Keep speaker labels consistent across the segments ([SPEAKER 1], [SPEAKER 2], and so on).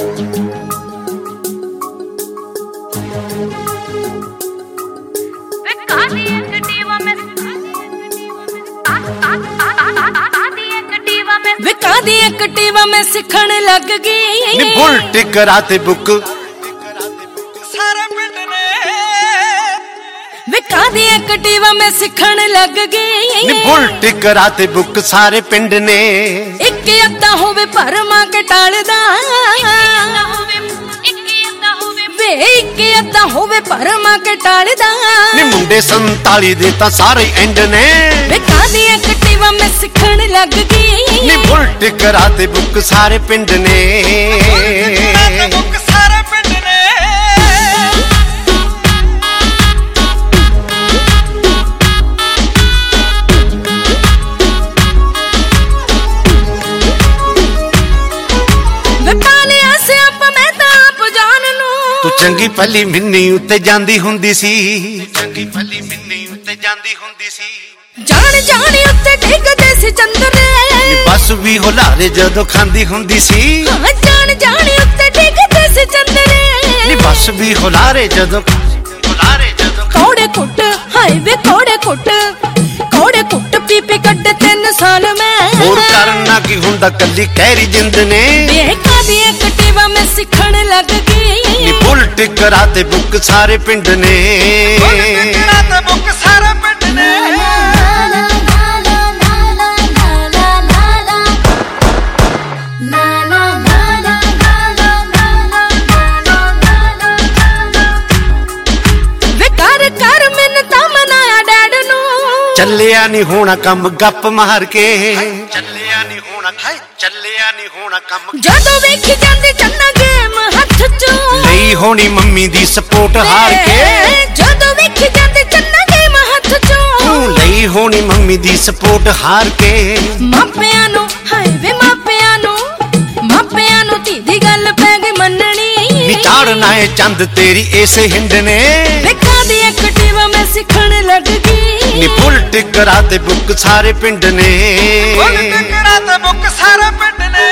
[SPEAKER 1] दी Activa में सिखण लग गई
[SPEAKER 2] नी बुलेट कराते बुक
[SPEAKER 1] सारे पिंड ने विका दी एक्टिवा में सिखण लग गई
[SPEAKER 2] नी बुलेट कराते बुक सारे पिंड ने
[SPEAKER 1] एक अद्दा होवे भरमा के टालदा वे एक अद्दा होवे भरमा के टालदा
[SPEAKER 2] नी मुंडे 47 दे तां सारे एंड ने
[SPEAKER 1] विका दी एक्टिवा में सिखण लग गई
[SPEAKER 2] नी बुलेट कराते बुक सारे पिंड ने तू चंगी भली मिन्नी उत्ते जांदी हुंदी सी चंगी भली मिन्नी उत्ते जांदी हुंदी सी
[SPEAKER 1] जान जान उत्ते डिगदे सी चंदरे
[SPEAKER 2] बस भी हुलारे जदों खांदी हुंदी सी
[SPEAKER 1] जान जान उत्ते डिगदे सी चंदरे
[SPEAKER 2] बस भी हुलारे जदों
[SPEAKER 1] कौड़े कुट हाय वे कौड़े कुट पी पी कट 3 साल में
[SPEAKER 2] और करना की हुंदा कल्ली कहरी जिंद ने
[SPEAKER 1] बेका दी एक्टिवा में सिखण लग गई
[SPEAKER 2] नी बुलेट कराते बुक सारे पिंड ने बुलेट कराते बुक सारे पिंड ने ਚੱਲਿਆ ਨਹੀਂ ਹੋਣਾ ਕੰਮ ਗੱਪ ਮਾਰ ਕੇ ਚੱਲਿਆ ਨਹੀਂ ਹੋਣਾ ਕੰਮ
[SPEAKER 1] ਜਦੋਂ ਵੇਖੀ ਜਾਂਦੀ ਚੰਨਾ ਗੇਮ ਹੱਥ ਚੋਂ
[SPEAKER 2] ਲਈ ਹੋਣੀ ਮੰਮੀ ਦੀ ਸਪੋਰਟ ਹਾਰ ਕੇ
[SPEAKER 1] ਜਦੋਂ ਵੇਖੀ ਜਾਂਦੀ ਚੰਨਾ ਗੇਮ ਹੱਥ ਚੋਂ
[SPEAKER 2] ਤੂੰ ਲਈ ਹੋਣੀ ਮੰਮੀ ਦੀ ਸਪੋਰਟ ਹਾਰ ਕੇ
[SPEAKER 1] ਮਾਪਿਆਂ ਨੂੰ ਹਾਏ ਵੇ ਮਾਪਿਆਂ ਨੂੰ ਧੀ ਦੀ ਗੱਲ ਪੈ ਗਈ ਮੰਨਣੀ
[SPEAKER 2] ਵਿਚਾਰਨਾ ਏ ਚੰਦ ਤੇਰੀ ਇਸੇ ਹਿੰਦ ਨੇ
[SPEAKER 1] ਵਿਕਾ ਦੀ ਐਕਟਿਵਾ ਮੈਂ ਸਿੱਖਣ ਲੱਗ ਗਈ
[SPEAKER 2] ਨੀ ਬੁਲਟ ਕਰਾਤੇ ਬੁੱਕ ਸਾਰੇ ਪਿੰਡ ਨੇ ਬੁਲਟ ਕਰਾਤੇ ਬੁੱਕ ਸਾਰੇ ਪਿੰਡ ਨੇ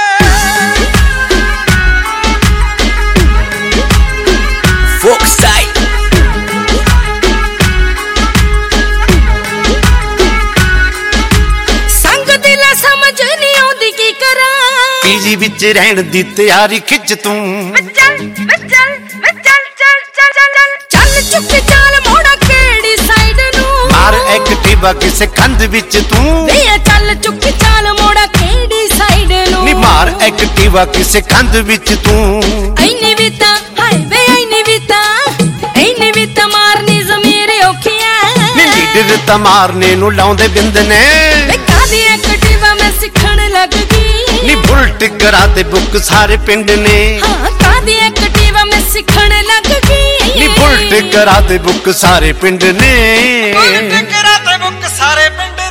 [SPEAKER 2] ਫੋਕ ਸਟਾਈਲ
[SPEAKER 1] ਸੰਗ ਦਿਲ ਸਮਝ ਨਹੀਂ ਆਉਂਦੀ ਕੀ ਕਰਾਂ
[SPEAKER 2] ਪੀਜੀ ਵਿੱਚ ਰਹਿਣ ਦੀ ਤਿਆਰੀ ਖਿੱਚ ਤੂੰ
[SPEAKER 1] ਚੱਲ ਚੁੱਕ ਚਾਲ ਮੋੜਾ ਕਿਹੜੀ ਸਾਈਡ ਨੂੰ
[SPEAKER 2] ਮਾਰ ਐਕਟਿਵਾ ਕਿਸੇ ਕੰਧ ਵਿੱਚ ਤੂੰ
[SPEAKER 1] ਵੇ ਚੱਲ ਚੁੱਕ ਚਾਲ ਮੋੜਾ ਕਿਹੜੀ ਸਾਈਡ ਨੂੰ
[SPEAKER 2] ਨੀ ਮਾਰ ਐਕਟਿਵਾ ਕਿਸੇ ਕੰਧ ਵਿੱਚ ਤੂੰ
[SPEAKER 1] ਐਨੀ ਵੀ ਤਾਂ ਹਾਏ ਵੇ ਐਨੀ ਵੀ ਤਾਂ ਮਾਰਨੀ ਜ਼ਮੀਰ ਔਖੀਆਂ
[SPEAKER 2] ਨੀ ਲੀਡਰ ਤਾਂ ਮਾਰਨੇ ਨੂੰ ਲਾਉਂਦੇ ਬਿੰਦ ਨੇ
[SPEAKER 1] ਵਿਕਾ ਦੀ ਐਕਟਿਵਾ ਮੈਂ ਸਿੱਖਣ ਲੱਗ ਗਈ
[SPEAKER 2] ਨੀ ਬੁਲਟ ਕਰਾਤੇ ਬੁੱਕ ਸਾਰੇ ਪਿੰਡ ਨੇ
[SPEAKER 1] ਹਾਂ ਕਾਦੀ ਐਕਟਿਵਾ ਮੈਂ ਸਿੱਖਣ ਲੱਗ ਗਈ
[SPEAKER 2] ਨੀ ਬੁਲਟ ਕਰਾਤੇ ਬੁੱਕ ਸਾਰੇ ਪਿੰਡ ਨੇ
[SPEAKER 1] ਬੁਲਟ ਕਰਾਤੇ ਬੁੱਕ ਸਾਰੇ ਪਿੰਡ